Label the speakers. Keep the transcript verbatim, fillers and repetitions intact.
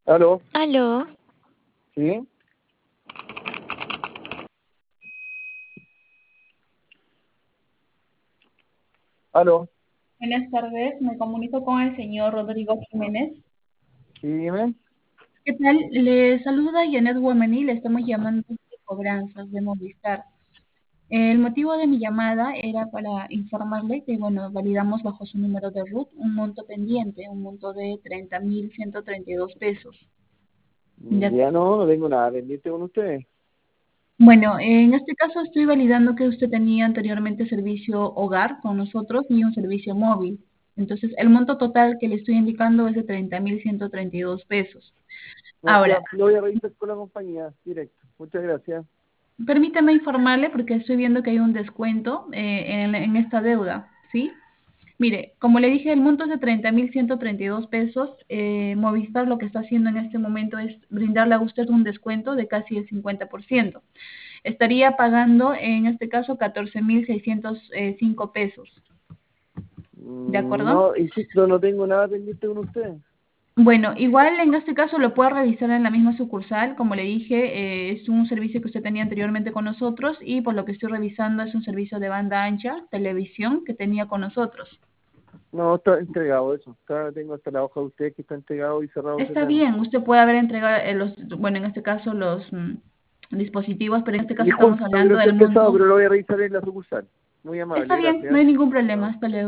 Speaker 1: ¿Aló?
Speaker 2: Aló,
Speaker 1: ¿Sí? ¿Aló?
Speaker 3: Buenas tardes, me comunico con el señor Rodrigo Jiménez.
Speaker 1: ¿Sí, dime?
Speaker 3: ¿Qué tal? Le saluda Janet Womenil, le estamos llamando de cobranzas de Movistar. El motivo de mi llamada era para informarle que, bueno, validamos bajo su número de RUT un monto pendiente, un monto de treinta mil ciento treinta y dos pesos. De
Speaker 1: Ya
Speaker 3: acuerdo.
Speaker 1: no, no tengo nada pendiente con ustedes.
Speaker 3: Bueno, en este caso estoy validando que usted tenía anteriormente servicio hogar con nosotros y un servicio móvil. Entonces, el monto total que le estoy indicando es de treinta mil ciento treinta y dos pesos.
Speaker 1: No,
Speaker 3: Ahora,
Speaker 1: ya, lo voy a revisar con la compañía, directo. Muchas gracias.
Speaker 3: permítame informarle porque estoy viendo que hay un descuento eh, en, en esta deuda, ¿sí? Mire, como le dije, el monto es de treinta mil ciento treinta y dos pesos. Eh, Movistar lo que está haciendo en este momento es brindarle a usted un descuento de casi el cincuenta por ciento. Estaría pagando, en este caso, catorce mil seiscientos cinco pesos, ¿de
Speaker 1: Mm,
Speaker 3: acuerdo?
Speaker 1: No, insisto, no tengo nada pendiente con ustedes.
Speaker 3: Bueno, igual en este caso lo puede revisar en la misma sucursal. Como le dije, eh, es un servicio que usted tenía anteriormente con nosotros y por lo que estoy revisando es un servicio de banda ancha, televisión, que tenía con nosotros.
Speaker 1: No, está entregado eso. Está, tengo hasta la hoja de ustedes que está entregado y cerrado ese
Speaker 3: Está
Speaker 1: tema.
Speaker 3: bien, usted puede haber entregado eh, los, bueno, en este caso los mm, dispositivos, pero en este caso estamos
Speaker 1: Disculpa que no
Speaker 3: hablando
Speaker 1: esté
Speaker 3: del
Speaker 1: pesado,
Speaker 3: monto.
Speaker 1: pero lo voy a revisar en la sucursal. Muy
Speaker 3: Está
Speaker 1: amable,
Speaker 3: bien, no
Speaker 1: gracias.
Speaker 3: hay ningún problema.
Speaker 1: Chao.
Speaker 3: Hasta luego.